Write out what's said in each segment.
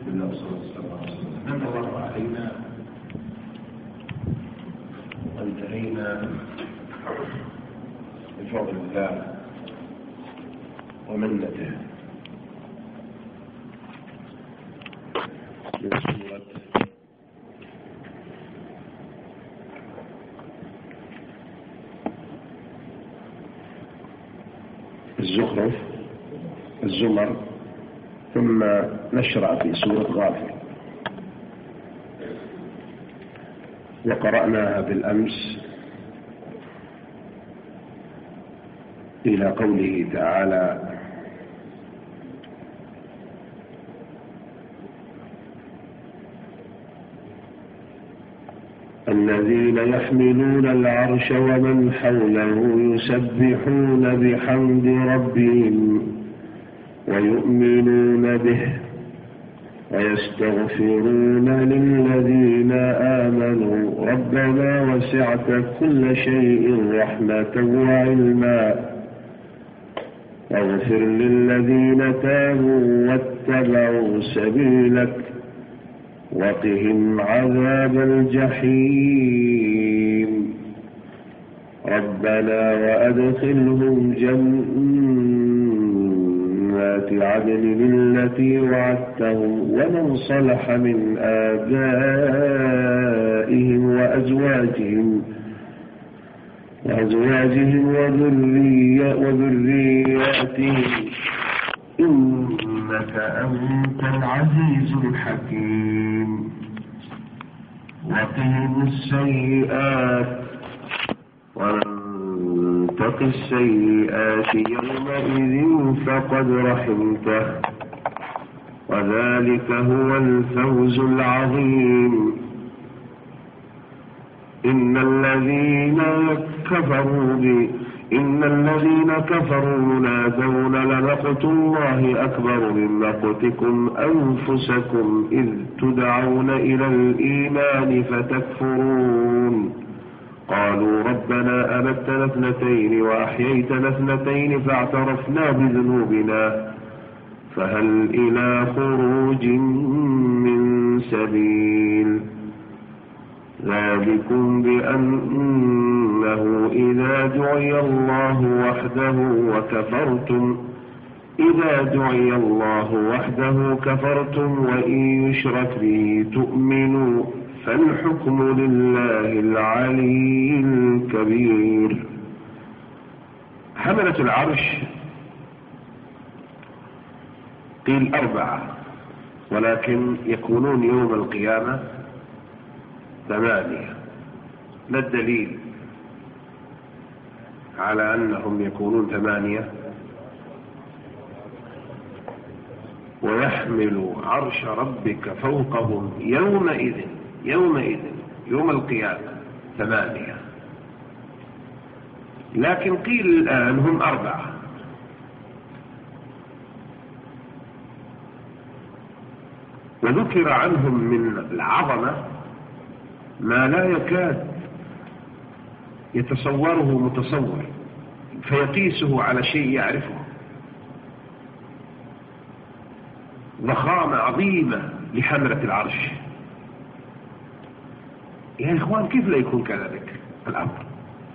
بالله والصلاة والسلام على رسول الله. من الله علينا وانتهينا بفضل الله ومنته من سورة الزخرف الزمر، ثم نشرع في سورة غافر، وقرأناها بالأمس إلى قوله تعالى: الذين يحملون العرش ومن حوله يسبحون بحمد ربهم ويؤمنون به ويستغفرون للذين آمنوا ربنا وسعت كل شيء رحمة وعلما واغفر للذين تابوا واتبعوا سبيلك وقهم عذاب الجحيم ربنا وأدخلهم جنات عدن التي وعدتهم ومن صلح من آبائهم وأزواجهم وذرياتهم إنك أنت العزيز الحكيم وقهم السيئات ومن تق السيئات يومئذ فقد رحمته وذلك هو الفوز العظيم إن الذين كفروا ينادون لمقت الله أكبر من مقتكم أنفسكم إذ تدعون إلى الإيمان فتكفرون قالوا ربنا أمتنا اثنتين وأحييتنا اثنتين فاعترفنا بذنوبنا فهل إلى خروج من سبيل ذلكم بأنه إذا دعي الله وحده كفرتم وإن يشرك به تؤمنوا فالحكم لله العلي الكبير. حملة العرش قيل 4 ولكن يكونون يوم القيامة 8. ما الدليل على أنهم يكونون 8؟ ويحمل عرش ربك فوقهم يومئذ يوم القيامة 8، لكن قيل الآن هم 4. وذكر عنهم من العظمة ما لا يكاد يتصوره متصور فيقيسه على شيء يعرفه. ضخامة عظيمة لحملة العرش. يا إخوان كيف لا يكون كذلك الأمر؟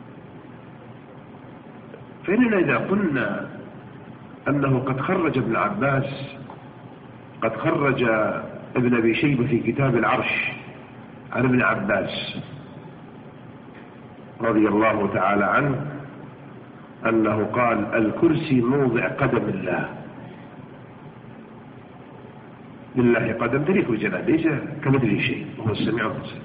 فإننا إذا قلنا أنه قد خرج ابن عباس، قد خرج ابن أبي شيبة في كتاب العرش عن ابن عباس رضي الله تعالى عنه أنه قال: الكرسي موضع قدم الله. لله قدم تليق بجلاله ليس كمثله شيء وهو السميع البصير.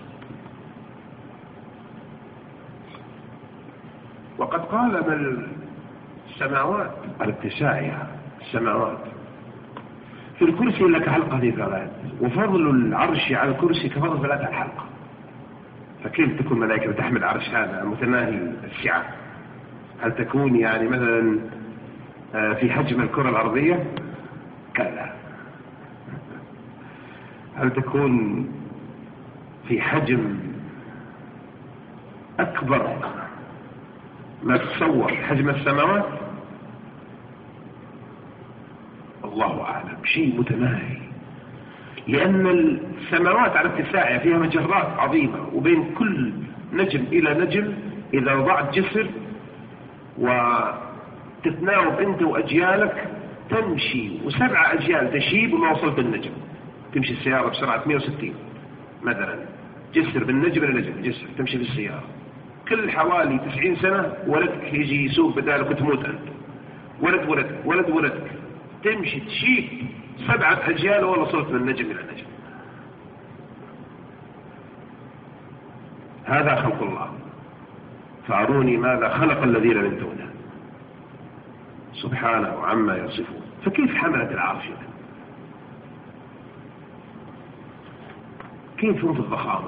وقد قال من السماوات على اتساعها السماوات في الكرسي لك حلقة في ثلاث، وفضل العرش على الكرسي كفضل 3 الحلقة. فكيف تكون ملائكة تحمل عرش هذا متناهي السعة؟ هل تكون يعني مثلا في حجم الكرة الأرضية؟ كلا. هل تكون في حجم أكبر ما تصور حجم السماوات؟ الله أعلم، شيء متناهي. لأن السماوات على اتساعها فيها مجرات عظيمة، وبين كل نجم إلى نجم إذا وضعت جسر وتتناوب أنت وأجيالك تمشي، و7 أجيال تشيب وما وصلت النجم. تمشي السيارة بسرعة 160 مثلا، جسر من نجم إلى نجم، جسر تمشي بالسيارة كل حوالي 90 سنة ولدك يجي يسوق بدالك وتموت أنت، ولد ولدك ولد ولدك، تمشي تشيب 7 أجيال ولا وصلت من نجم إلى نجم. هذا خلق الله، فأروني ماذا خلق الذين من دونه سبحانه عما يصفون. فكيف حملت العرش؟ كيف هم في الضخامة؟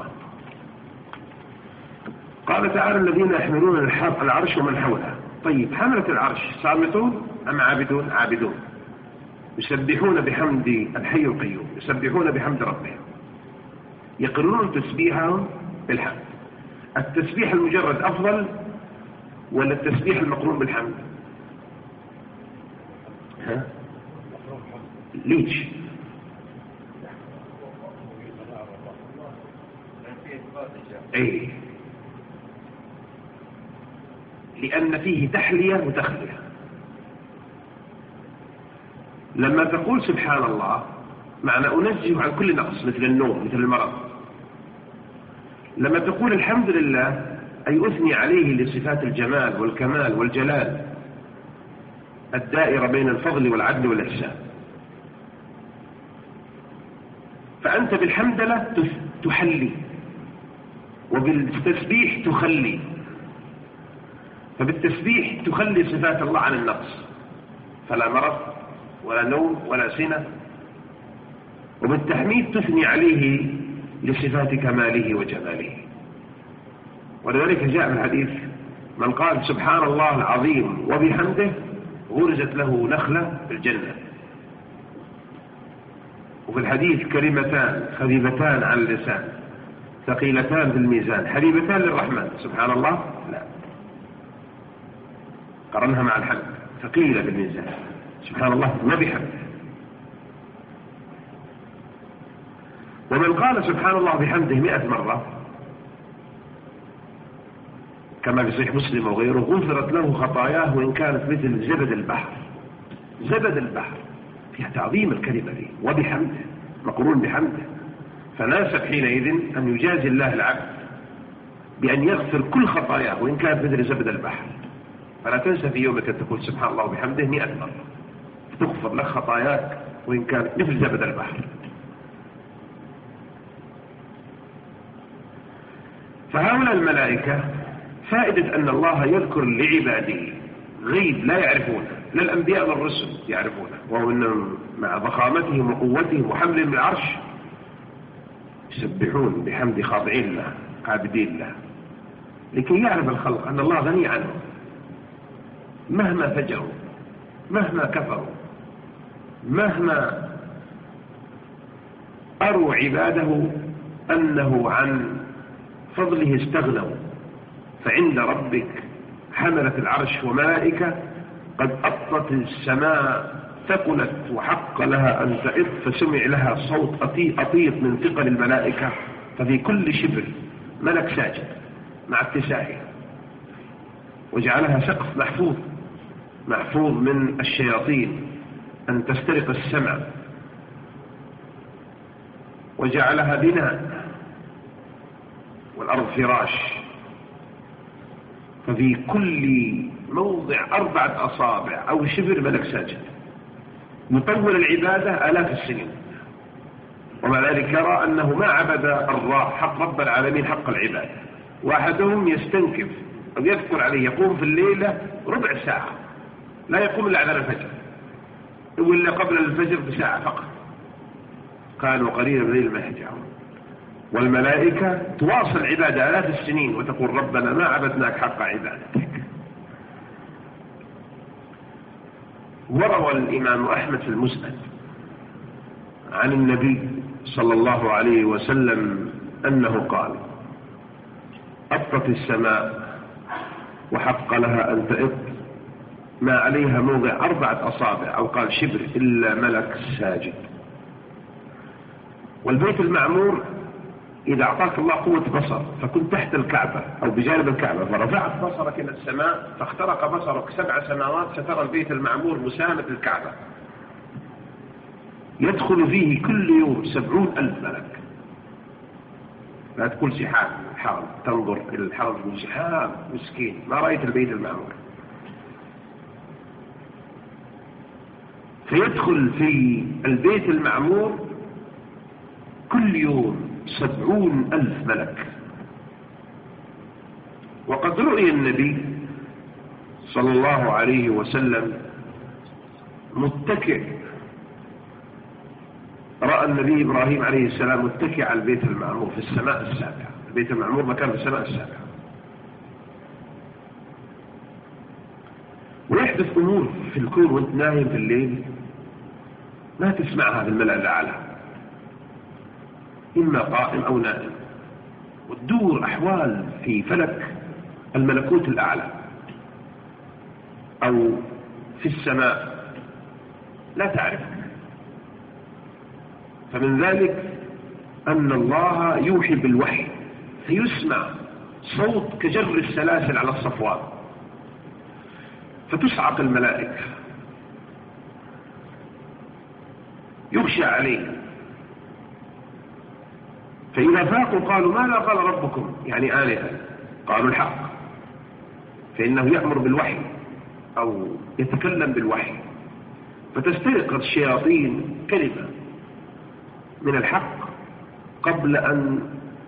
قال تعالى الذين يحملون العرش ومن حوله. طيب حملة العرش صامتون أم عابدون؟ عابدون، يسبحون بحمد الحي القيوم، يسبحون بحمد ربهم، يقررون تسبيحهم بالحمد. التسبيح المجرد أفضل ولا التسبيح المقرون بالحمد؟ ها؟ ليش؟ ايه، لأن فيه تحلية وتخلية. لما تقول سبحان الله معنى أنزه عن كل نقص، مثل النوم، مثل المرض. لما تقول الحمد لله أي أثني عليه لصفات الجمال والكمال والجلال الدائرة بين الفضل والعدل والإحسان. فأنت بالحمدلة تحلي، وبالتسبيح تخلي. فبالتسبيح تخلي صفات الله عن النقص، فلا مرض ولا نوم ولا سنة. وبالتحميد تثني عليه لصفات كماله وجماله. ولذلك جاء في الحديث من قال سبحان الله العظيم وبحمده غرزت له نخلة في الجنة. وفي الحديث كلمتان خفيفتان على اللسان ثقيلتان في الميزان حبيبتان للرحمن. سبحان الله لا، قرنها مع الحمد، ثقيلة في الميزان سبحان الله وبحمده. ومن قال سبحان الله بحمده 100 مرة كما في صحيح مسلم وغيره غفرت له خطاياه وإن كانت مثل زبد البحر. زبد البحر فيها تعظيم الكلمة دي، وبحمده مقرون بحمده. فناسب حينئذ أن يجازي الله العبد بأن يغفر كل خطاياه وإن كانت مثل زبد البحر. فلا تنسى في يومك أن تقول سبحان الله وبحمده 100 مرة، تغفر لك خطاياك وإن كانت مثل زبد البحر. فهؤلاء الملائكة فائدة أن الله يذكر لعباده غيب لا يعرفونه، لا الأنبياء والرسل يعرفونه، وهو أنهم مع ضخامتهم وقوتهم وحملهم العرش يسبحون بحمد خاضعين له عابدين له، لكي يعرف الخلق أن الله غني عنه مهما فجروا، مهما كفروا، مهما أروا عباده أنه عن فضله استغنوا. فعند ربك حملت العرش وملائكة قد أطت السماء ثقلت وحق لها أن تئط، فسمع لها صوت أطيط من ثقل الملائكة. ففي كل شبر ملك ساجد مع اتساعه، وجعلها سقف محفوظ من الشياطين أن تسترق السمع، وجعلها بناء والأرض فراش. ففي كل موضع 4 أصابع أو شبر ملك ساجد يطول العبادة آلاف السنين، ومع ذلك يرى أنه ما عبد الله حق رب العالمين حق العبادة. وأحدهم يستنكف أو يذكر عليه يقوم في الليلة ربع ساعة، لا يقوم إلا على الفجر، وإلا قبل الفجر بساعة فقط، كانوا قليلا من الليل ما يهجعون. والملائكة تواصل عبادة آلاف السنين وتقول ربنا ما عبدناك حق عبادتك. وروى الإمام أحمد في المسند عن النبي صلى الله عليه وسلم أنه قال أطت السماء وحق لها أن تئط ما عليها موضع 4 أصابع أو قال شبر إلا ملك ساجد. والبيت المعمور إذا أعطاك الله قوة بصر فكنت تحت الكعبة أو بجانب الكعبة فرفعت بصرك إلى السماء فاخترق بصرك 7 سماوات سترى البيت المعمور مسامة الكعبة، يدخل فيه كل يوم 70,000 ملك. لا تقول سحاب الحرم، تنظر إلى الحرم من سحاب مسكين ما رأيت البيت المعمور. فيدخل في البيت المعمور كل يوم 70,000 ملك. وقد رؤي النبي صلى الله عليه وسلم متكئ، رأى النبي إبراهيم عليه السلام متكئ على البيت المعمور في السماء السابعة. البيت المعمور مكان في السماء السابعة. ويحدث أمور في الكون وانت نايم في الليل ما تسمعها في الملأ الأعلى، إما قائم أو نائم، وتدور أحوال في فلك الملكوت الأعلى أو في السماء لا تعرف. فمن ذلك أن الله يوحي بالوحي فيسمع صوت كجر السلاسل على الصفوان فتصعق الملائكة، يغشى عليه، فإذا فاقوا قالوا ماذا قال ربكم؟ يعني آلهة. قالوا الحق، فإنه يأمر بالوحي أو يتكلم بالوحي، فتستيقظ الشياطين كلمة من الحق قبل أن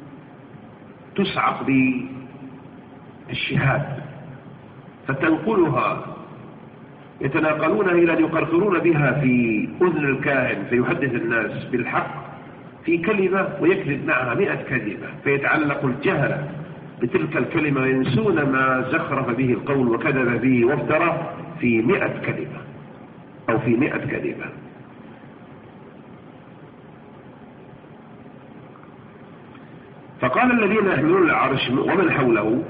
تسعق بالشهاد فتنقلها، يتناقلونها إلى أن يقرقرون بها في أذن الكاهن فيحدث الناس بالحق في كلمة ويكذب معها 100 كذبة، فيتعلق الجهل بتلك الكلمة وينسون ما زخرف به القول وكذب به وافترى في 100 كلمة أو في 100 كذبة. فقال الذين يحملون العرش ومن حوله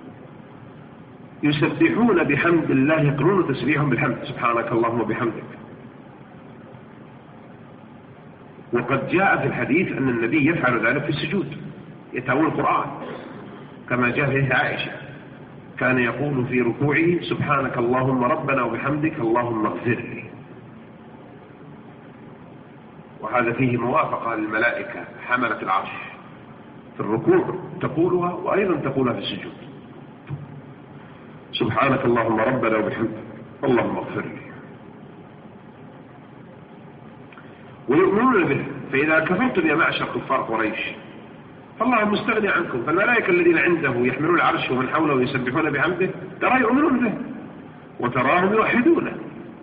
يسبحون بحمد الله، يقرون تسبيحهم بالحمد، سبحانك اللهم وبحمدك. وقد جاء في الحديث أن النبي يفعل ذلك في السجود، يتأول القرآن كما جاء في عائشة كان يقول في ركوعه سبحانك اللهم ربنا وبحمدك اللهم اغفر لي. وهذا فيه موافقة للملائكة حملة العرش في الركوع تقولها وأيضا تقولها في السجود، سبحانك اللهم ربنا وبحمدك اللهم اغفر لي. ويؤمنون به، فإذا كفرتم يا معشر كفار قريش فالله مستغني عنكم. فالملائكة الذين عنده يحملون العرش ومن حوله يسبحون بحمده ترى يؤمنون به وتراهم يوحدونه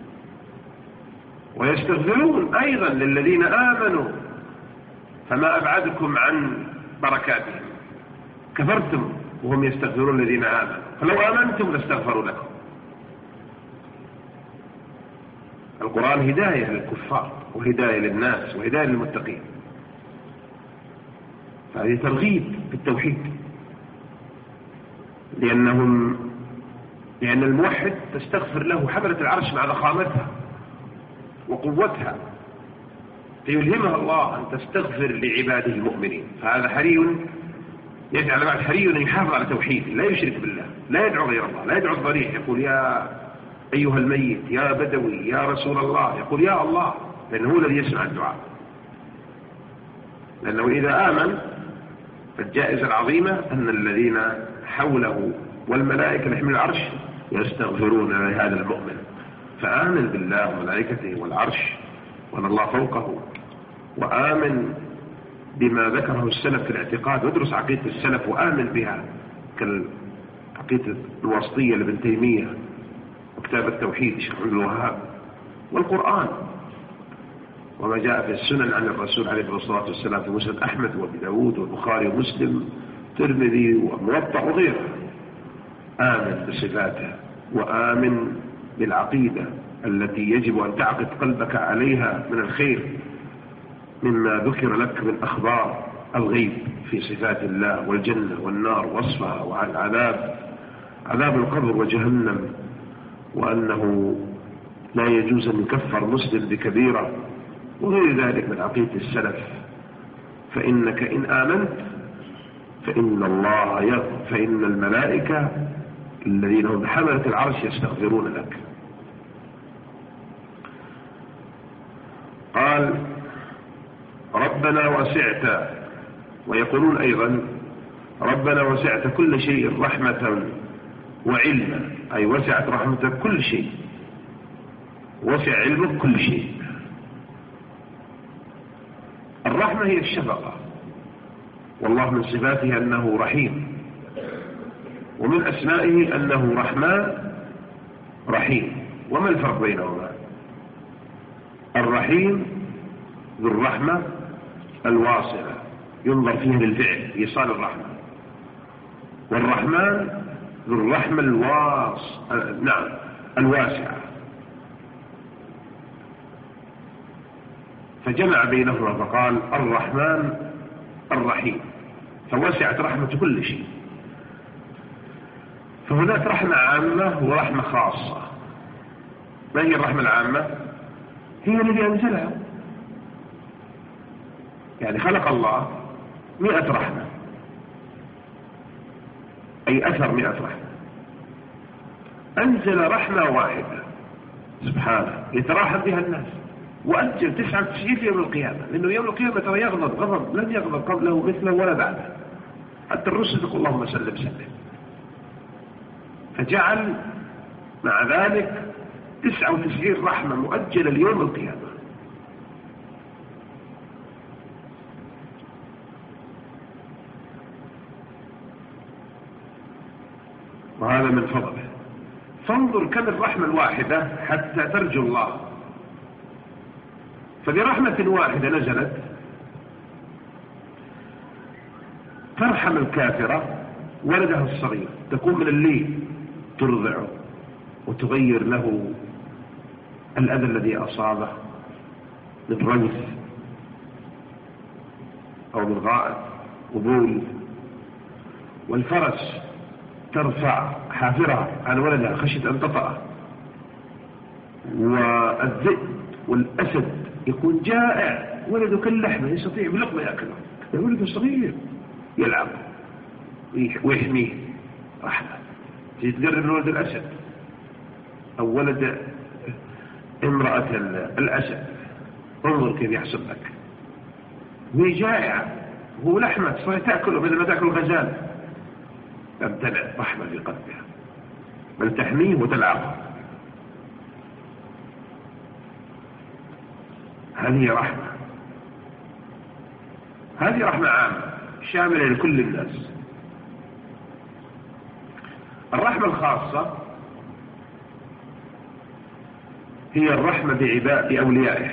ويستغفرون أيضا للذين آمنوا، فما أبعدكم عن بركاتهم. كفرتم وهم يستغفرون الذين آمنوا، فلو آمنتم لاستغفروا لكم. القرآن هداية للكفار وهداية للناس وهداية للمتقين، فهذه ترغيب بالتوحيد، لأن الموحد تستغفر له حملة العرش مع ضخامتها وقوتها، فيلهمها الله أن تستغفر لعباده المؤمنين. فهذا حري يجعل بعد حري أن يحافظ على توحيد، لا يشرك بالله، لا يدعو غير الله، لا يدعو الضريح، يقول يا أيها الميت يا بدوي يا رسول الله، يقول يا الله، لأنه هو الذي يسمع الدعاء. لأنه إذا آمن فالجائزة العظيمة أن الذين حوله والملائكة يحمل العرش يستغفرون لهذا المؤمن. فآمن بالله وملائكته والعرش وأن الله فوقه، وآمن بما ذكره السلف في الاعتقاد، وادرس عقيدة السلف وآمن بها كالعقيدة الواسطية لابن تيمية وكتاب التوحيد شيخ عبد الوهاب، والقرآن وما جاء في السنن عن الرسول عليه الصلاة والسلام في مسند أحمد وابي داود والبخاري ومسلم ترمذي وموطأ وغيره. آمن بصفاته وآمن بالعقيدة التي يجب أن تعقد قلبك عليها من الخير مما ذكر لك من أخبار الغيب في صفات الله والجنة والنار وصفها والعذاب، عذاب القبر وجهنم، وأنه لا يجوز أن يكفر مسلم بكبيرة وغير ذلك من عقيدة السلف فإنك إن آمنت فإن الملائكة الذين هم حملة العرش يستغفرون لك. قال ربنا وسعت، ويقولون أيضا ربنا وسعت كل شيء رحمة وعلما، أي وسعت رحمتك كل شيء، وسع علمك كل شيء. الرحمة هي الشفقة، والله من صفاته أنه رحيم، ومن أسمائه أنه رحمن رحيم. وما الفرق بينهما؟ الرحيم ذو الرحمة الواصلة ينظر فيها للفعل إيصال الرحمة، والرحمن ذو الرحمة الواسعة، فجمع بينهما فقال الرحمن الرحيم، فوسعت رحمة كل شيء. فهناك رحمة عامة ورحمة خاصة. ما هي الرحمة العامة؟ هي الذي أنزلها، يعني خلق الله 100 رحمة، أي أثر 100 رحمة، أنزل رحمة واحدة سبحانه يتراحم بها الناس، وأنزل 99 في يوم القيامة، لأنه يوم القيامة ترى يغضب غضب لم يغضب قبله مثله ولا بعده، حتى الرسل يقول اللهم سلم سلم، فجعل مع ذلك 99 رحمة مؤجلة ليوم القيامة. وهذا من فضله. فانظر كم الرحمة الواحدة حتى ترجو الله. فبرحمة واحدة نزلت ترحم الكافرة ولدها الصغير، تكون من الليل ترضعه وتغير له الأذى الذي أصابه من رنس أو من غائط وبول. والفرس ترفع حافرها عن ولدها خشية أن تطأه. والذئب والأسد يكون جائع ولده كاللحمة يستطيع بلقمة يأكله، ولده صغير يلعب ويحميه رحمة. تقرب من ولد الأسد أو ولد امرأة الأسد، انظر كيف يحسب لك، وهي جائعة هو لحمة تستطيع تأكله بدل ما تأكل غزال، تمتنع رحمة في قلبها بل تحميه وتلعبه. هذه رحمة، هذه رحمة عامة شاملة لكل الناس. الرحمة الخاصة هي الرحمة بأوليائه،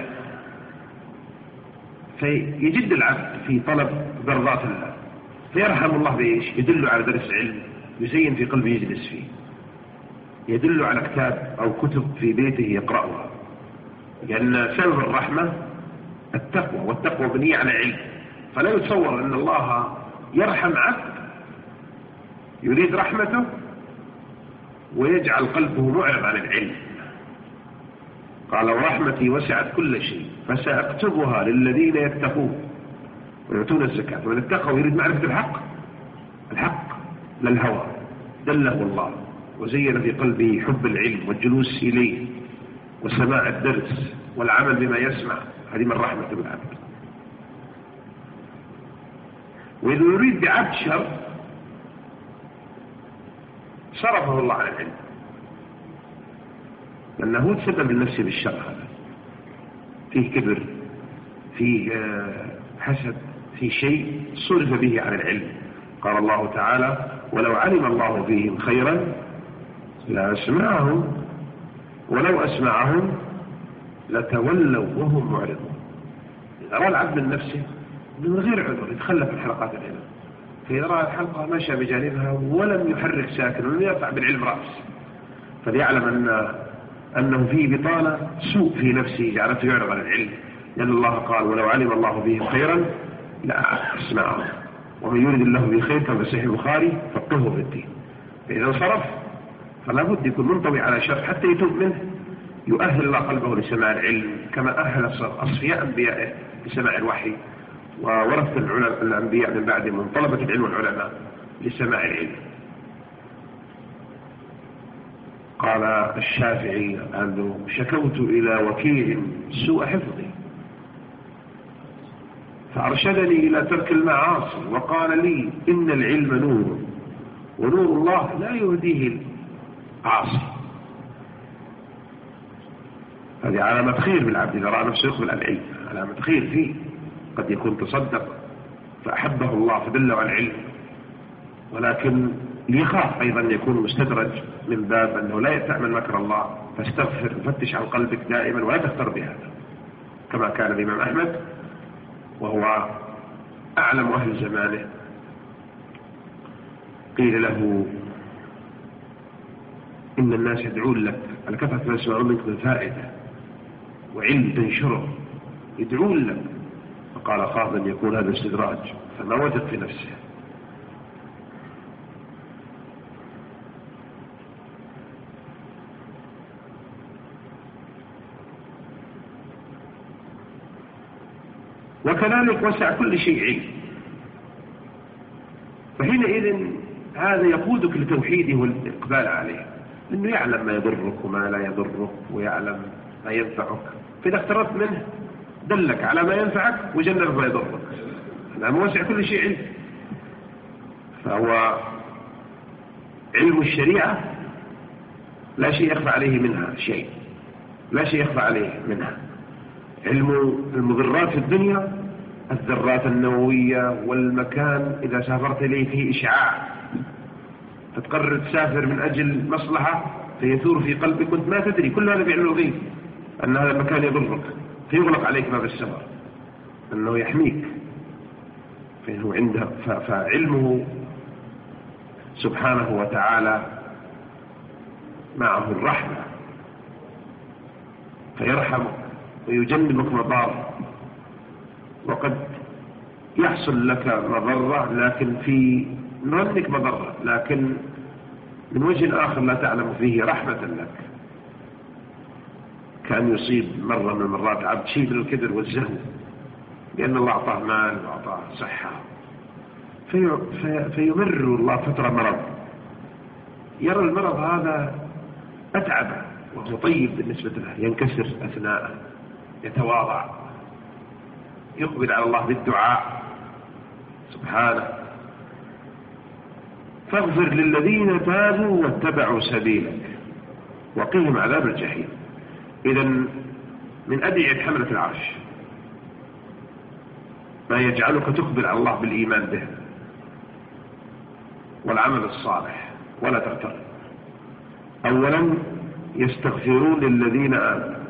فيجد العبد في طلب برضات الله فيرحم الله بإيش؟ يدل على درس علم يزين في قلبه يجلس فيه، يدل على كتاب أو كتب في بيته يقرأها، لأن سبب الرحمة التقوى، والتقوى بنية على علم. فلا يتصور أن الله يرحم عبد يريد رحمته ويجعل قلبه معرض عن العلم. قال ورحمتي وسعت كل شيء فسأكتبها للذين يتقون ويؤتون الزكاة. ومن اتقى ويريد معرفة الحق للهوى دله الله وزين في قلبه حب العلم والجلوس إليه وسماع الدرس والعمل بما يسمع، هذه من رحمة العبد. وإذا يريد بعبد شر صرفه الله عن العلم، لأنه تسبب لنفسه بالشر، هذا فيه كبر، فيه حسد، في شيء صرف به عن العلم. قال الله تعالى ولو علم الله فيهم خيرا لأسمعهم ولو أسمعهم لتولوا وهم معرضون. رأى العبد من نفسه من غير عذر يتخلف عن حلقات العلم، فإذا رأى الحلقة مشى بجانبها ولم يحرك ساكن ولم يرفع بالعلم رأس، فليعلم أنه فيه بطالة سوء في نفسه جعلته يعرض عن العلم، لأن الله قال ولو علم الله فيهم خيرا لا أسمعهم ومن يريد الله به خير كما في صحيح البخاري فقهه في الدين. فإذا انصرف فلا بد يكون منطوي على شر حتى يتوب منه، يؤهل الله قلبه لسماع العلم كما أهل أصفياء أنبيائه لسماع الوحي وورث الأنبياء من بعدهم من طلبة العلم والعلماء لسماع العلم. قال الشافعي أنه شكوت إلى وكيع سوء حفظي فأرشدني إلى ترك المعاصي وقال لي إن العلم نور ونور الله لا يهديه العاصي. هذه علامة خير بالعبد إذا رأى نفسه يقبل على العلم، علامة خير فيه. قد يكون تصدق فأحبه الله فدله على العلم، ولكن ليخاف أيضا يكون مستدرج من باب أنه لا يستعمل مكر الله، فاستغفر وفتش عن قلبك دائما ولا تختر بهذا، كما كان الإمام أحمد وهو أعلم أهل زمانه. قيل له إن الناس يدعون لك على كثرة ما يسمعون منك من فائدة وعلم تنشره، يدعون لك. فقال خاف أن يكون هذا استدراج، فما وجد في نفسه. وكذلك وسع كل شيء علم، فحينئذ هذا يقودك لتوحيده والإقبال عليه، لأنه يعلم ما يضرك وما لا يضرك ويعلم ما ينفعك، فإذا اقتربت منه دلك على ما ينفعك وجنب ما يضرك. هذا وسع كل شيء علم. فهو علم الشريعة لا شيء يخفى عليه منها شيء، لا شيء يخفى عليه منها. علم المضرات في الدنيا، الذرات النووية والمكان إذا سافرت إليه فيه إشعاع فتقرر تسافر من أجل مصلحة فيثور في قلبك وانت ما تدري، كل هذا بعلم الغيب أن هذا المكان يضرك فيغلق عليك باب السفر، أنه يحميك، فإنه عنده. فعلمه سبحانه وتعالى معه الرحمة فيرحمك ويجنبك مضار. وقد يحصل لك مضرة لكن في ظنك مضرة، لكن من وجه آخر لا تعلم فيه رحمة لك. كان يصيب مرة من المرات عبد شيء من الكدر والزهو لأن الله أعطاه مال وأعطاه صحة، فيمر الله فترة مرض، يرى المرض هذا أتعبه وهو طيب بالنسبة له، ينكسر أثناءه، يتواضع، يقبل على الله بالدعاء سبحانه. فاغفر للذين تابوا واتبعوا سبيلك وقهم عذاب الجحيم. إذن من أدعية حملة العرش ما يجعلك تقبل على الله بالإيمان به والعمل الصالح ولا تغتر. أولا يستغفرون للذين آمنوا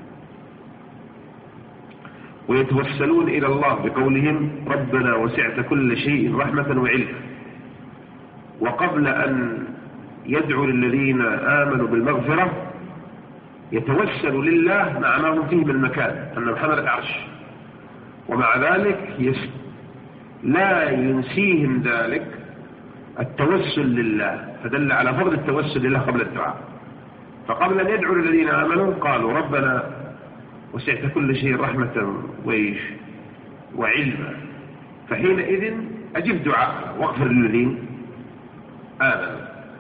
ويتوسلون إلى الله بقولهم ربنا وسعت كل شيء رحمة وعلما، وقبل أن يدعو للذين آمنوا بالمغفرة يتوسل لله مع ما هم فيه من المكان أنه حمل العرش، ومع ذلك لا ينسيهم ذلك التوسل لله، فدل على فضل التوسل لله قبل الدعاء. فقبل أن يدعو للذين آمنوا قالوا ربنا وسعت كل شيء رحمة وعلما، فحينئذ أجب دعاء واغفر للذين آمنوا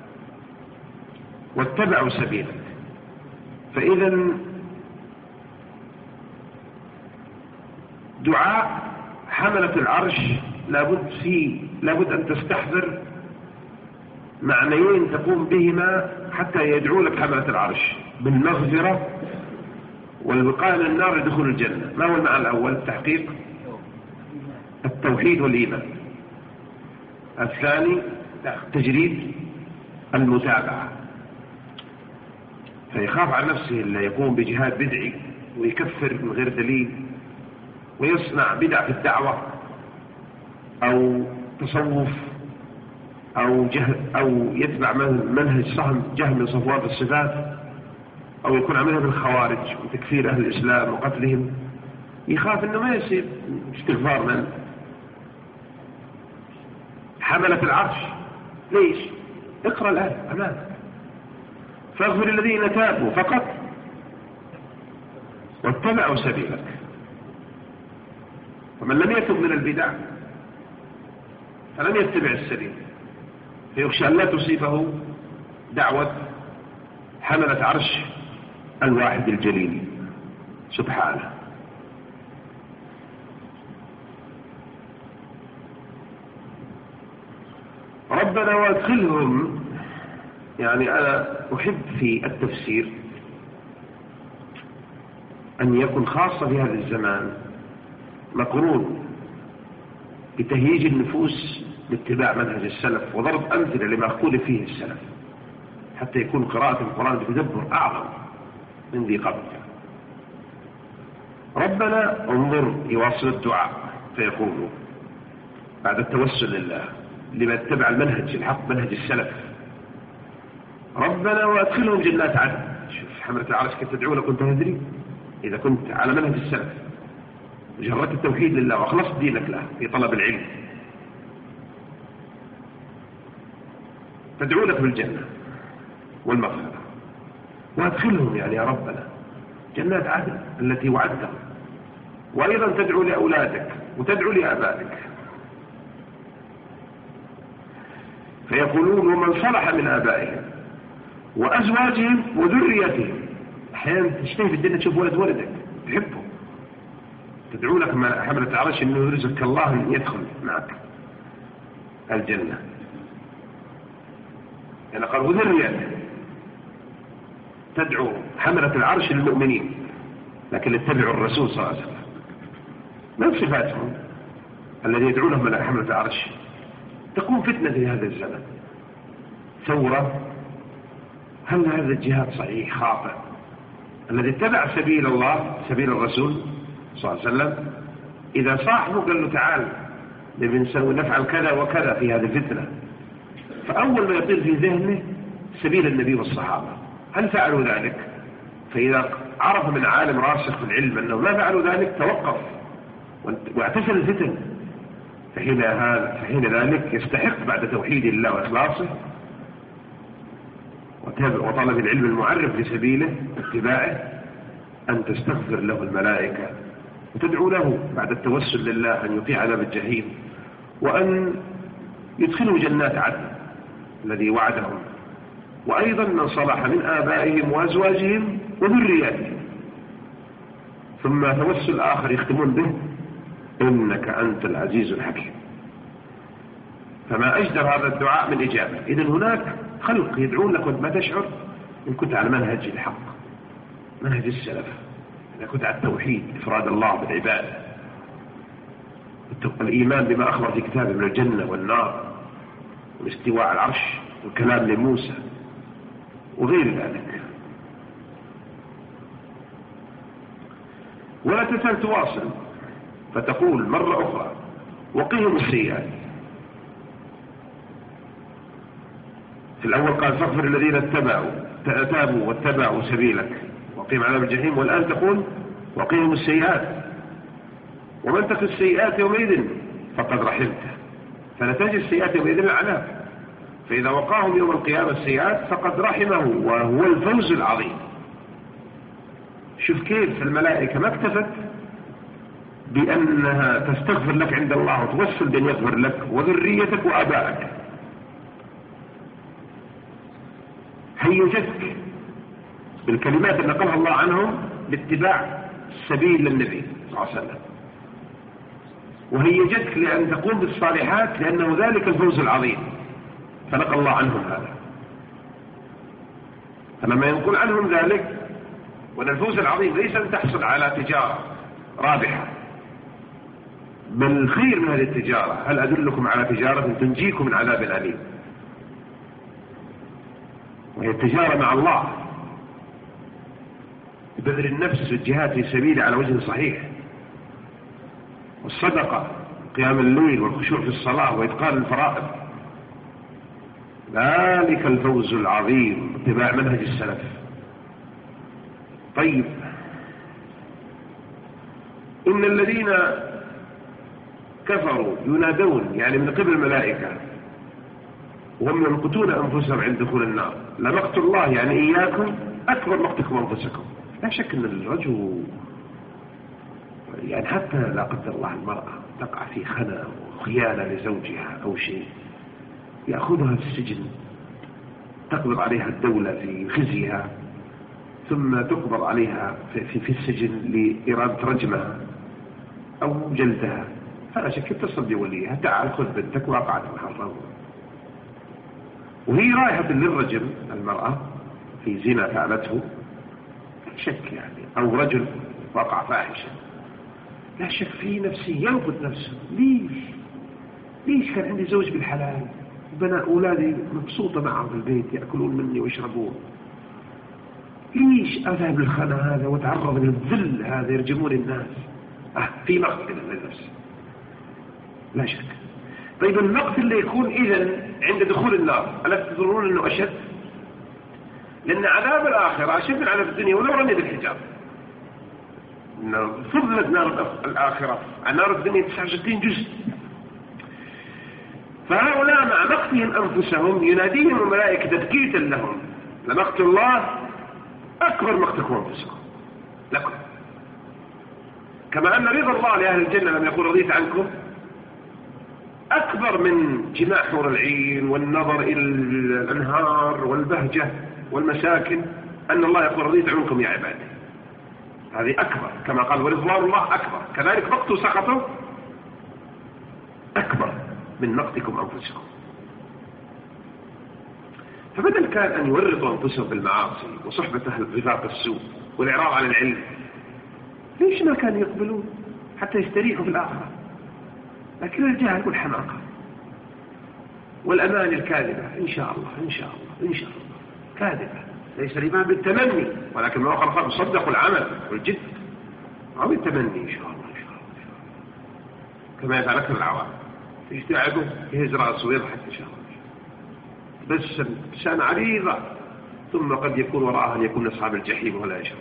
واتبعوا سبيلك. فإذا دعاء حملة العرش لابد أن تستحضر معنيين تقوم بهما حتى يدعو لك حملة العرش بالمغفرة والوقاية من النار لدخول الجنة. ما هو المعنى الأول؟ تحقيق التوحيد والإيمان. الثاني تجريد المتابعة، فيخاف عن نفسه إلا يقوم بجهاد بدعي ويكفر من غير دليل ويصنع بدع في الدعوة أو تصوف أو يتبع منهج جهم من صفوات الصفات، أو يكون عملها بالخوارج وتكفير أهل الإسلام وقتلهم. يخاف أنه ما يصير استغفار من حملة العرش. ليش؟ اقرأ الآية أمامك فاغفر الذين تابوا فقط واتبعوا سبيلك فمن لم يتب من البدع فلن يتبع السبيل، فيخشى أن لا تصيبه دعوة حملة عرش الواحد الجليل سبحانه. ربنا وادخلهم، يعني أنا أحب في التفسير أن يكون خاصة في هذا الزمان مقرون بتهييج النفوس لاتباع منهج السلف وضرب أمثلة لما اختلف فيه السلف، حتى يكون قراءة القرآن بتدبر أعظم من ذي قبل. ربنا انظر يواصل الدعاء فيقول بعد التوسل لله لما اتبع المنهج الحق منهج السلف: ربنا وادخلهم جنات عدن. شوف حملة العرش كيف تدعو لك كنت تدري إذا كنت على منهج السلف وجردت التوحيد لله وأخلصت دينك له في طلب العلم، تدعو لك بالجنة والمغفرة. وادخلهم يعني يا ربنا جنات عدن التي وعدتهم، وأيضا تدعو لأولادك وتدعو لآبائك. فيقولون: ومن صلح من آبائهم وأزواجهم وذريتهم. أحيانا تشتهي في الدنيا تشوف ولد ولدك تحبه، تدعو لك حملة العرش أنه يرزقك الله أن يدخل معك الجنة. يعني قال وذريتهم، تدعو حملة العرش للمؤمنين لكن اتبعوا الرسول صلى الله عليه وسلم. من صفاتهم الذي يدعونهم من حملة العرش؟ تكون فتنة في هذا الزمن، ثورة. هل هذا الجهاد صحيح خاطئ؟ الذي اتبع سبيل الله سبيل الرسول صلى الله عليه وسلم إذا صاحبه قال له تعال نبي نسوي نفعل كذا وكذا في هذه الفتنة، فأول ما يطير في ذهنه سبيل النبي والصحابة، هل فعلوا ذلك؟ فإذا عرف من عالم راسخ في العلم أنه ما فعلوا ذلك توقف واعتزل الفتن، فحين ذلك يستحق بعد توحيد الله وإخلاصه وطلب العلم المعرف لسبيله واتباعه أن تستغفر له الملائكة وتدعو له بعد التوسل لله أن يقيع عذاب الجحيم وأن يدخلوا جنات عدن الذي وعدهم، وأيضا من صلح من آبائهم وأزواجهم وذرياتهم. ثم توسل آخر يختمون به: إنك أنت العزيز الحكيم. فما أجدر هذا الدعاء من إجابة. إذن هناك خلق يدعون لك وانت ما تشعر إن كنت على منهج الحق منهج السلف، إذا كنت على التوحيد إفراد الله بالعبادة، الإيمان بما أخبر في كتابه من الجنة والنار والاستواء على العرش والكلام لموسى وغير ذلك. ولا تزال تواصل فتقول مرة أخرى: وقهم السيئات. في الأول قال: فاغفر الذين تابوا واتبعوا سبيلك وقهم عذاب الجحيم، والآن تقول: وقهم السيئات. ومن تقي السيئات يومئذ فقد رحمته. فنتاج السيئات يومئذ العذاب، فإذا وقاهم يوم القيامة السيئات فقد رحمه وهو الفوز العظيم. شوف كيف الملائكة ما اكتفت بأنها تستغفر لك عند الله وتوسل بأن يغفر لك وذريتك وآبائك، هيجتك بالكلمات اللي نقلها الله عنهم باتباع سبيل النبي صلى الله عليه وسلم، وهيجتك لأن تقوم بالصالحات لأنه ذلك الفوز العظيم، فنقل الله عنهم هذا. فلما ينقل عنهم ذلك وأن الفوز العظيم ليس أن تحصل على تجارة رابحة، بل خير من هذه التجارة: هل أدلكم على تجارة تنجيكم من عذاب أليم؟ وهي التجارة مع الله ببذل النفس والجهاد في سبيله على وجه صحيح، والصدقة، قيام الليل، والخشوع في الصلاة، وإتقان الفرائض. ذلك الفوز العظيم اتباع منهج السلف. طيب، إن الذين كفروا ينادون يعني من قبل الملائكة وهم يمقتون أنفسهم عند دخول النار لمقت الله يعني إياكم أكبر مقتكم أنفسكم. لا شك أن الرجل يعني حتى لا قدر الله المرأة تقع في خنا وخيانة لزوجها أو شيء، يأخذها في السجن، تقبض عليها الدولة في خزيها، ثم تقبض عليها في السجن لإرادة رجمها أو جلدها، فلا شك اتصل بوليها، تعال خذ بنتك وقعت محرم، وهي رايحة للرجم المرأة في زنا فعلته، لا شك يعني، أو رجل وقع فاحشة، لا شك في نفسه ينقد نفسه، ليش كان عندي زوج بالحلال، بناء أولادي مبسوطة معهم في البيت يأكلون مني ويشربون، ليش أذهب للخنا هذا وتعرض للذل هذا يرجمون الناس؟ في مقتل للنفس لا شك. طيب المقتل اللي يكون إذن عند دخول النار، ألا تظنون أنه أشد؟ لأن عذاب الآخرة أشد من عذاب الدنيا ولو رمي بالحجاب. فضلت نار الآخرة عن نار الدنيا 69 جزء. فهؤلاء مع مقتهم أنفسهم يناديهم الملائكة تذكيتا لهم، لمقت الله أكبر مقتكم أنفسكم لكم، كما أن رضا الله لأهل الجنة لم يقول رضيت عنكم أكبر من جماع حور العين والنظر إلى الأنهار والبهجة والمساكن، أن الله يقول رضيت عنكم يا عبادي، هذه أكبر، كما قال ورضوان الله أكبر، كذلك مقت وسخطه أكبر من مقتكم أنفسكم. فبدل كان أن يورطوا أنفسهم بالمعاصي وصحبة أهل رفاق السوء والإعراض عن العلم، ليش ما كانوا يقبلون حتى يستريحوا في الآخرة؟ لكن الجهل والحماقة والأمان الكاذبة، إن شاء الله إن شاء الله إن شاء الله، كاذبة، ليس الإيمان بالتمني، ولكن ما وقع الخلق صدقوا العمل والجد، أو بالتمني إن شاء الله إن شاء الله إن شاء الله، كما يفعل أكثر العوام، يجتهدوا يهز رأسه ويضحك إن شاء الله، بس سنة عريضة، ثم قد يكون وراءها أن يكون أصحاب الجحيم ولا يشعر.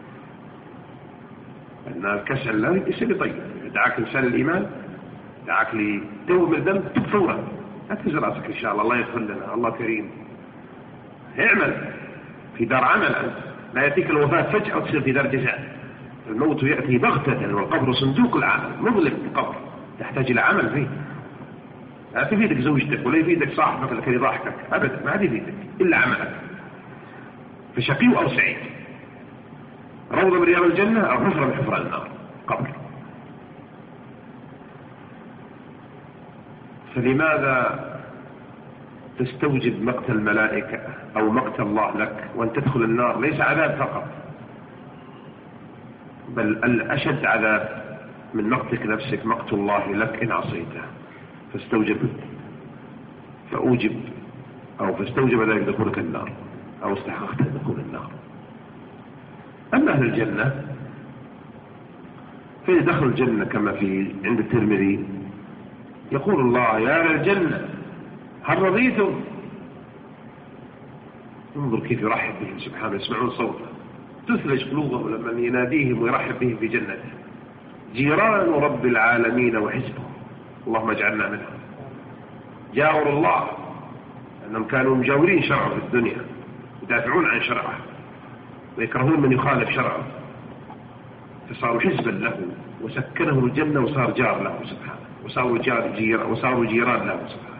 أن الكسل لا يصير طيب، دعاك إنسان الإيمان، دعاك لتوم الذنب تب فورا، لا تهز رأسك إن شاء الله، الله يغفر لنا، الله كريم، اعمل في دار عمل أنت، لا يأتيك الوفاة فجأة وتصير في دار جزاء، الموت يأتي بغتة، والقبر صندوق العمل، مظلم القبر، تحتاج إلى عمل فيه، لا تفيدك زوجتك ولا يفيدك صاحبك الذي يضحكك أبدا، ما يفيدك إلا عملك، فشقي أو سعيد، روضة من رياض الجنة أو حفرة من حفر النار، قبر. فلماذا تستوجب مقت الملائكة أو مقت الله لك وأن تدخل النار؟ ليس عذاب فقط، بل الأشد عذاب من مقتك نفسك مقت الله لك إن عصيته، فاستوجب فاستوجب ذلك دخولك النار أو استحققت دخول النار. أما أهل الجنة فإذا دخلوا الجنة كما في عند الترمذي يقول الله يا أهل الجنة هل رضيتم؟ انظر كيف يرحب بهم سبحانه، يسمعون صوته تثلج قلوبهم لما يناديهم ويرحب بهم في جنته، جيران رب العالمين وحزبه، اللهم اجعلنا منهم. جاور الله أنهم كانوا مجاورين شرعه في الدنيا، يدافعون عن شرعه ويكرهون من يخالف شرعه، فصاروا حزبا له وسكنهم الجنة وصار جار له سبحانه، وصاروا جيران له سبحانه.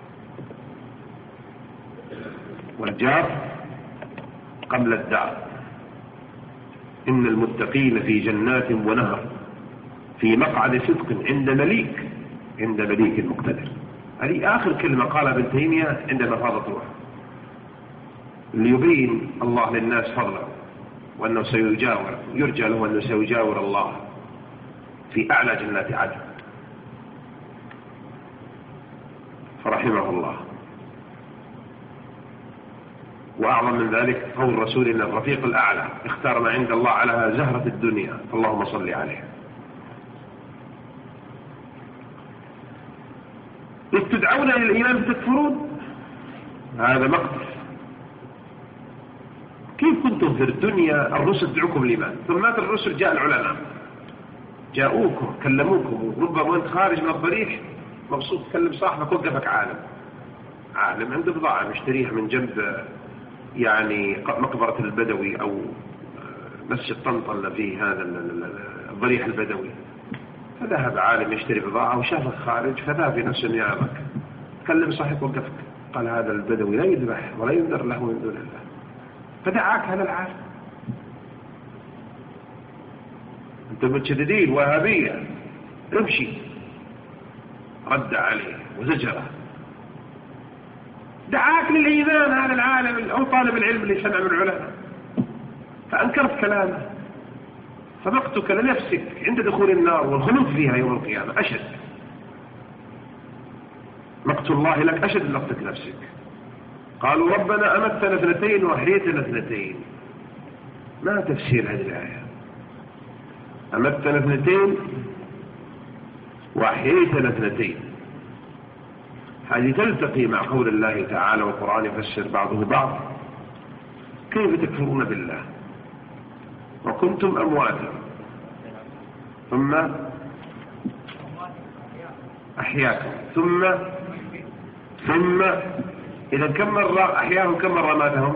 والجار قبل الدار، إن المتقين في جنات ونهر في مقعد صدق عند مليك مقتدر. هذه آخر كلمة قالها ابن تيمية عندما فاضت روحه، ليبين الله للناس فضله وأنه يرجى له أنه سيجاور الله في أعلى جنات عدن، فرحمه الله. وأعظم من ذلك قول الرسول إن الرفيق الأعلى اختار ما عند الله على زهرة الدنيا، اللهم صل عليه. إذ تدعون إلى الإيمان تكفرون، هذا مقتل. كيف كنتم في الدنيا الرسل دعوكم الإيمان، ثم مات الرسل جاء العلماء جاءوكم كلموكم، وربما وانت خارج من الضريح مبسوط تكلم صاحبك وقفك عالم عنده بضاعة مشتريها من جنب يعني مقبرة البدوي أو مسجد طنطا اللي فيه هذا الضريح البدوي، فذهب عالم يشتري بضاعة وشافك خارج فذهب في نفس نيابك، كلم صاحب وقفك قال هذا البدوي لا يذبح ولا ينذر له من دون الله، فدعاك هذا العالم. أنتم متشددين وهابية، امشي. رد عليه وزجره. دعاك للإيمان هذا العالم أو طالب العلم اللي سمع من العلماء، فأنكرت كلامه، فمقتك لنفسك عند دخول النار والخلود فيها يوم القيامة أشد. مقت الله لك أشد من مقتك نفسك. قالوا ربنا أمتنا 2 وأحييتنا 2. ما تفسير هذه الآية؟ أمتنا 2 وأحييتنا 2، هذه تلتقي مع قول الله تعالى والقرآن يفسر بعضه بعض. كيف تكفرون بالله وكنتم أمواتا ثم أحياكم ثم إذا كم مرة أحياهم كم مرة ماتهم؟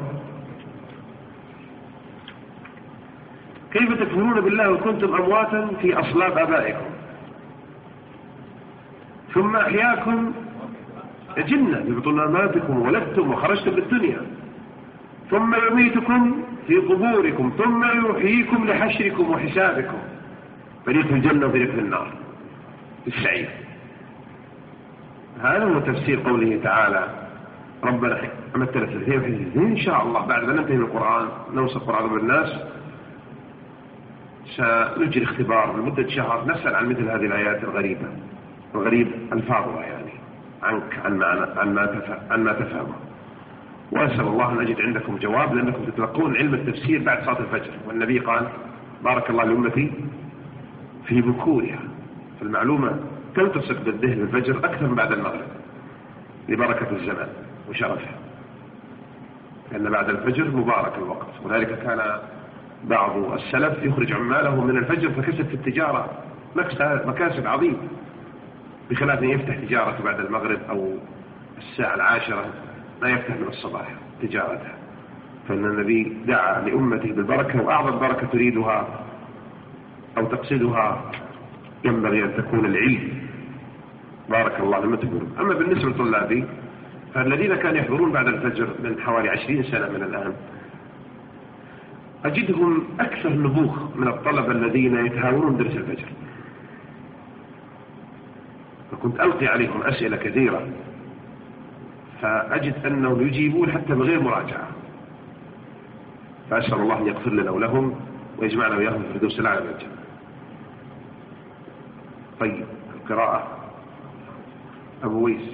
كيف تكفرون بالله وكنتم أمواتا في أصلاب آبائكم ثم أحياكم جنة ببطون أمهاتكم ولدتم وخرجتم بالدنيا ثم يميتكم في قبوركم ثم يحييكم لحشركم وحسابكم، فريق في الجنة وفريق في النار في السعير. هذا هو تفسير قوله تعالى ربنا أمتنا 2 إن شاء الله بعد ما ننتهي من القرآن نوصل القرآن بالناس سنجري اختبار لمدة شهر نسأل عن مثل هذه الآيات الغريبة وغريب ألفاظها يعني عنك عن ما تفهمه. وأسأل الله أن أجد عندكم جواب لأنكم تتلقون علم التفسير بعد صلاة الفجر، والنبي قال بارك الله لأمتي في بكورها، فالمعلومة تلتصق بالذهن الفجر أكثر من بعد المغرب لبركة الزمان وشرفه، لأن بعد الفجر مبارك الوقت. وذلك كان بعض السلف يخرج عماله من الفجر فكسب في التجارة مكاسب عظيم، بخلاف أن يفتح تجارة بعد المغرب أو الساعة 10 لا يفتح من الصباح تجارته. فإن النبي دعا لأمته بالبركة، وأعظم بركة تريدها أو تقصدها ينبغي أن تكون العلم. بارك الله لما تقولون. أما بالنسبة لطلابي فالذين كانوا يحضرون بعد الفجر من حوالي 20 سنة من الآن أجدهم أكثر نبوغ من الطلبة الذين يتهاونون درس الفجر، فكنت ألقي عليهم أسئلة كثيرة فأجد أنهم يجيبون حتى بغير مراجعة. فأسأل الله أن يغفر لنا ولهم ويجمعنا وياهم في الفردوس الأعلى من الجنة. طيب القراءة أبو ويس.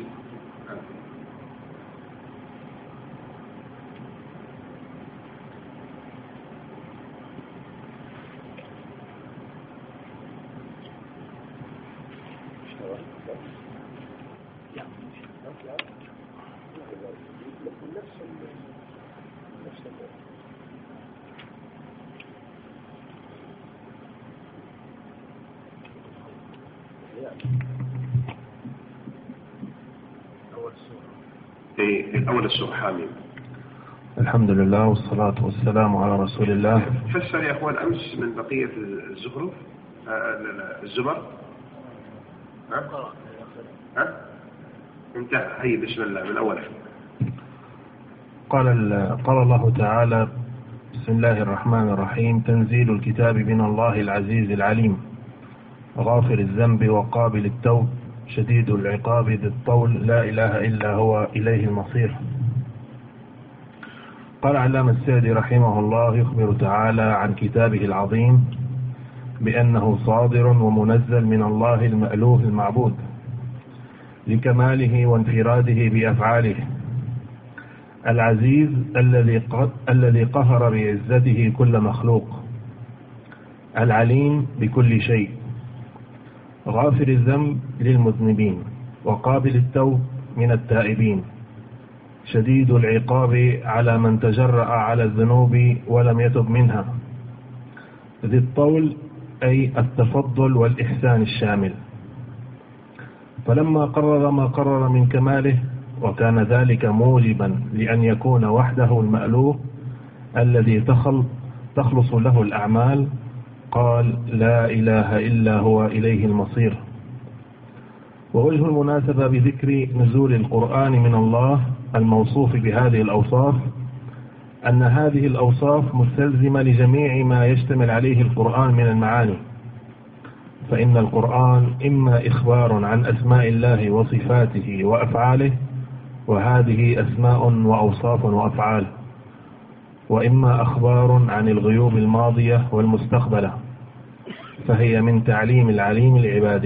أول السورة حاميم. الحمد لله والصلاة والسلام على رسول الله. فسر يا أخوان أمس من بقية الزخرف الزمر. ها؟ انتهى. هي بسم الله من أوله. قال الله تعالى بسم الله الرحمن الرحيم تنزيل الكتاب من الله العزيز العليم غافر الذنب وقابل التوب شديد العقاب ذي الطول لا إله إلا هو إليه المصير. قال علامة السعدي رحمه الله يخبر تعالى عن كتابه العظيم بأنه صادر ومنزل من الله المألوه المعبود لكماله وانفراده بأفعاله، العزيز الذي قهر بعزته كل مخلوق، العليم بكل شيء، غافر الذنب للمذنبين وقابل التوب من التائبين، شديد العقاب على من تجرأ على الذنوب ولم يتب منها، ذي الطول أي التفضل والإحسان الشامل. فلما قرر ما قرر من كماله وكان ذلك موجبا لأن يكون وحده المألوه الذي تخلص له الأعمال قال لا إله إلا هو إليه المصير. ووجه المناسبة بذكر نزول القرآن من الله الموصوف بهذه الأوصاف أن هذه الأوصاف مستلزمة لجميع ما يشتمل عليه القرآن من المعاني، فإن القرآن إما إخبار عن أسماء الله وصفاته وأفعاله، وهذه أسماء وأوصاف وأفعال، وإما أخبار عن الغيوب الماضية والمستقبلة، فهي من تعليم العليم لعباده.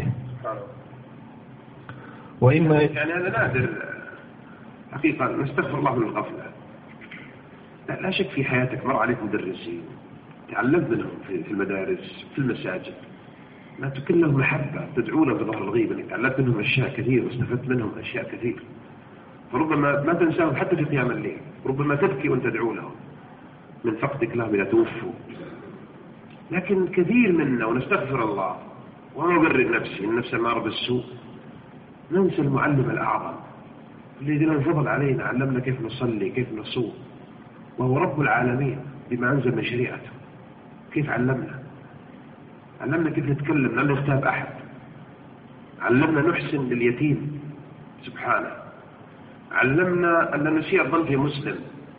وإما يعني هذا نادر حقيقة، نستغفر الله من الغفلة. لا شك في حياتك مر عليك مدرسين تعلمت منهم في المدارس في المساجد، ما تكن لهم محبة، تدعو لهم بظهر الغيب، انك تعلمت منهم أشياء كثير واستفدت منهم أشياء كثير، فربما ما تنساهم حتى في قيام الليل، ربما تبكي وانت تدعو لهم من فقدك لهم إذا توفوا. لكن كثير منا ونستغفر الله وما أبرر نفسي، النفس أمارة بالسوء، ننسى المعلم الأعظم الذي له فضل علينا، علمنا كيف نصلي كيف نصوم، وهو رب العالمين بما أنزل من شريعته. كيف علمنا كيف نتكلم، لن نغتاب أحد، علمنا نحسن لليتيم سبحانه، علمنا أن نسيء الظن في مسلم،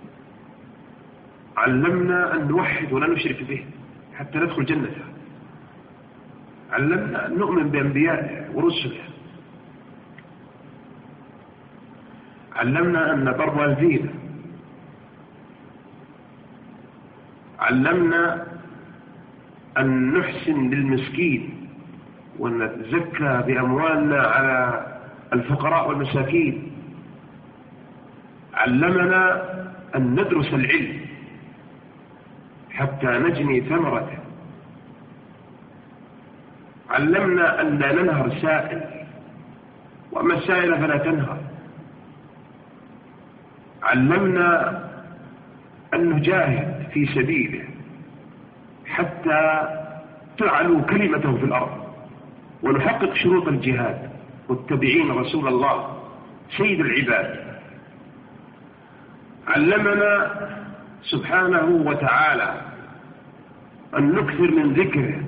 علمنا أن نوحد ولا نشرك به حتى ندخل جنته، علمنا أن نؤمن بأنبيائه ورسله، علمنا أن نبر والدينا، علمنا أن نحسن للمسكين وأن نتزكى بأموالنا على الفقراء والمساكين، علمنا أن ندرس العلم حتى نجني ثمرته، علمنا أن لا ننهر سائل، وأما السائل فلا تنهر، علمنا أن نجاهد في سبيله حتى تعلو كلمته في الأرض ونحقق شروط الجهاد متبعين رسول الله سيد العباد. علمنا سبحانه وتعالى أن نكثر من ذكره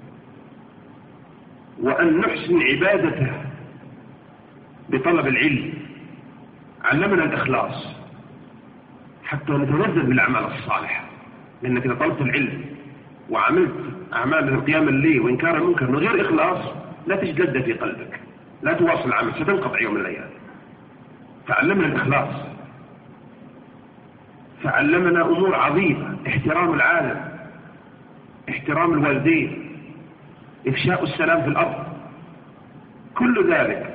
وأن نحسن عبادته بطلب العلم، علمنا الإخلاص حتى نتلذذ بالأعمال الصالحة، لأنك إذا طلبت العلم وعملت أعمال مثل قيام الليل وإنكار المنكر من غير إخلاص لا تجد لذة في قلبك، لا تواصل العمل، ستنقطع يوم من الأيام. فعلمنا الإخلاص، فعلمنا أمور عظيمة، احترام العالم، احترام الوالدين، إفشاء السلام في الأرض، كل ذلك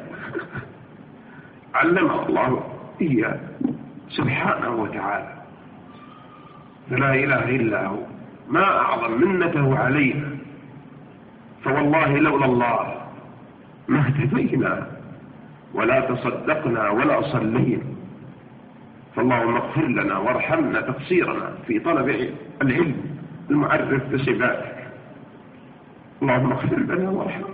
علمه الله إياه سبحانه وتعالى. فلا إله إلا هو، ما أعظم منته علينا، فوالله لولا الله ما اهتدينا ولا تصدقنا ولا صلينا، فاللهم اغفر لنا وارحمنا تقصيرنا في طلب العلم المعرف بصفاتك، اللهم اغفر لنا وارحمنا.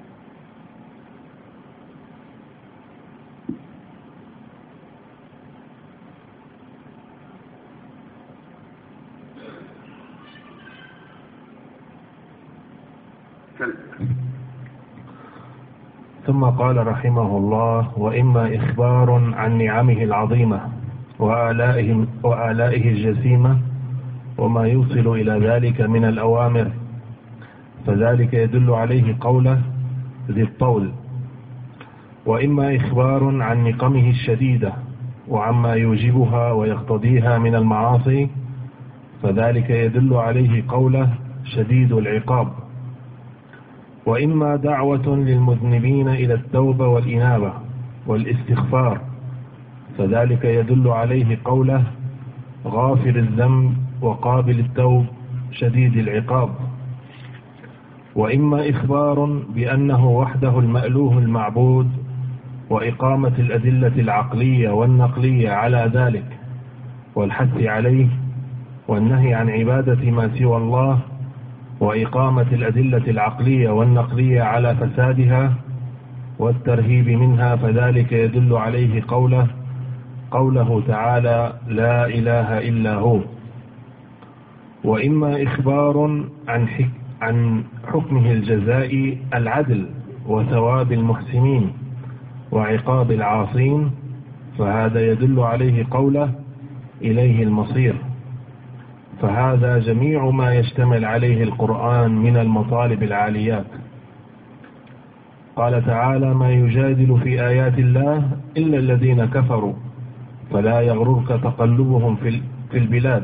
ثم قال رحمه الله: وإما إخبار عن نعمه العظيمة وآلائه الجسيمة وما يوصل إلى ذلك من الأوامر، فذلك يدل عليه قوله ذي الطول. وإما إخبار عن نقمه الشديدة وعما يوجبها ويقتضيها من المعاصي، فذلك يدل عليه قوله شديد العقاب. وإما دعوة للمذنبين إلى التوبة والإنابة والاستغفار، فذلك يدل عليه قوله غافر الذنب وقابل التوب شديد العقاب. وإما إخبار بأنه وحده المألوه المعبود وإقامة الأدلة العقلية والنقلية على ذلك والحث عليه والنهي عن عبادة ما سوى الله وإقامة الأدلة العقلية والنقلية على فسادها والترهيب منها، فذلك يدل عليه قوله تعالى لا إله إلا هو. وإما إخبار عن حكمه الجزاء العدل وثواب المحسنين وعقاب العاصين، فهذا يدل عليه قوله إليه المصير. فهذا جميع ما يشتمل عليه القرآن من المطالب العاليات. قال تعالى: ما يجادل في آيات الله إلا الذين كفروا فلا يغررك تقلبهم في البلاد.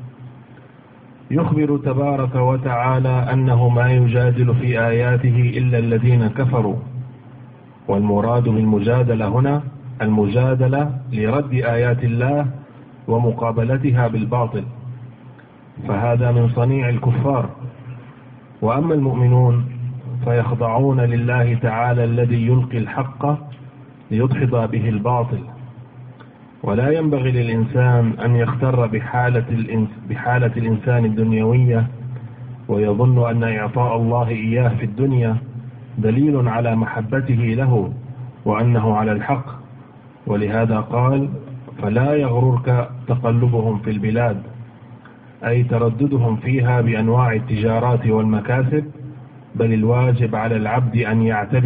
يخبر تبارك وتعالى أنه ما يجادل في آياته إلا الذين كفروا، والمراد بالمجادلة هنا المجادلة لرد آيات الله ومقابلتها بالباطل، فهذا من صنيع الكفار. وأما المؤمنون فيخضعون لله تعالى الذي يلقي الحق ليدحض به الباطل. ولا ينبغي للإنسان أن يغتر بحالة الإنسان الدنيوية ويظن أن إعطاء الله إياه في الدنيا دليل على محبته له وأنه على الحق. ولهذا قال: فلا يغررك تقلبهم في البلاد، أي ترددهم فيها بأنواع التجارات والمكاسب، بل الواجب على العبد أن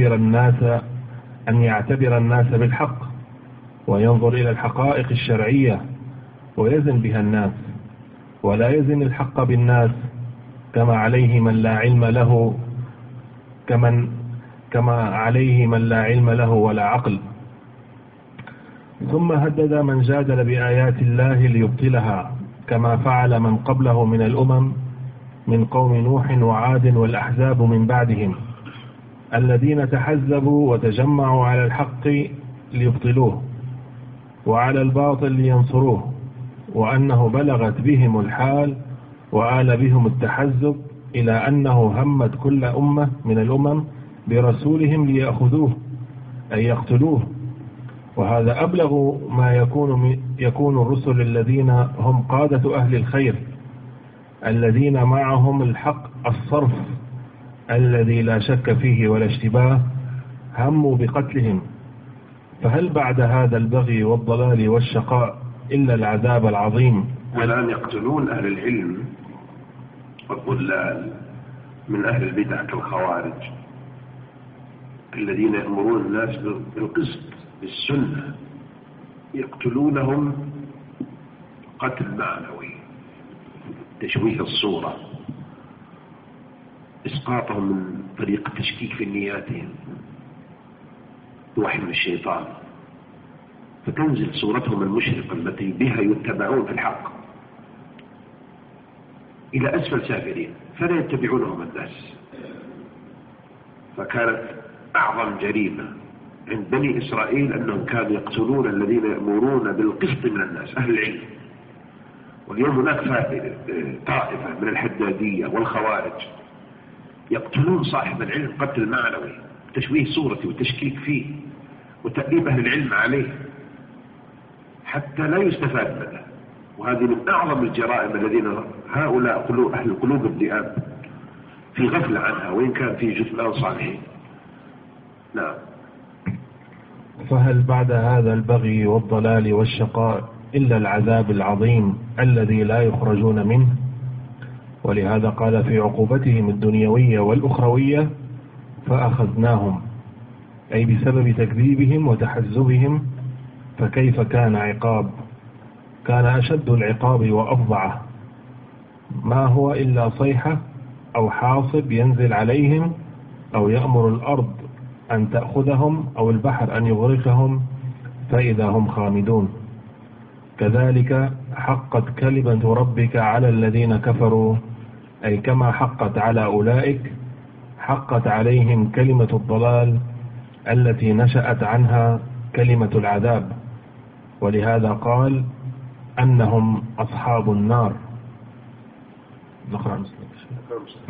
يعتبر الناس بالحق وينظر إلى الحقائق الشرعية ويزن بها الناس، ولا يزن الحق بالناس كما عليه من لا علم له ولا عقل. ثم هدد من جادل بآيات الله ليبطلها، كما فعل من قبله من الأمم من قوم نوح وعاد والأحزاب من بعدهم، الذين تحزبوا وتجمعوا على الحق ليبطلوه وعلى الباطل لينصروه، وأنه بلغت بهم الحال وآل بهم التحزب إلى أنه همت كل أمة من الأمم برسولهم ليأخذوه أي يقتلوه. وهذا أبلغ ما يكون الرسل الذين هم قادة أهل الخير، الذين معهم الحق الصرف الذي لا شك فيه ولا اشتباه، هموا بقتلهم. فهل بعد هذا البغي والضلال والشقاء إلا العذاب العظيم؟ والآن يقتلون أهل العلم والضلال من أهل البدع كالخوارج الذين يأمرون الناس بالقسط بالسنة، يقتلونهم قتل معنوي، تشويه الصورة، إسقاطهم من طريق التشكيك في نياتهم بوحي من الشيطان، فتنزل صورتهم المشرقة التي بها يتبعون في الحق إلى أسفل سافلين، فلا يتبعونهم الناس. فكانت أعظم جريمة عند بني إسرائيل أنهم كانوا يقتلون الذين يأمرون بالقسط من الناس، أهل العلم. واليوم هناك طائفة من الحدادية والخوارج يقتلون صاحب العلم قتل معنوي، تشويه صورته والتشكيك فيه وتأديب أهل العلم عليه حتى لا يستفاد منه. وهذه من أعظم الجرائم الذين هؤلاء أهل القلوب الذئاب في غفلة عنها، وإن كان في جثمان صالحين. نعم. فهل بعد هذا البغي والضلال والشقاء إلا العذاب العظيم الذي لا يخرجون منه؟ ولهذا قال في عقوبتهم الدنيوية والأخروية: فأخذناهم، أي بسبب تكذيبهم وتحزبهم. فكيف كان عقاب؟ كان أشد العقاب وأفظعه، ما هو إلا صيحة أو حاصب ينزل عليهم، أو يأمر الأرض أن تأخذهم، أو البحر أن يغرقهم فإذا هم خامدون. كذلك حقت كلمة ربك على الذين كفروا، أي كما حقت على أولئك حقت عليهم كلمة الضلال التي نشأت عنها كلمة العذاب. ولهذا قال أنهم أصحاب النار. نقرأ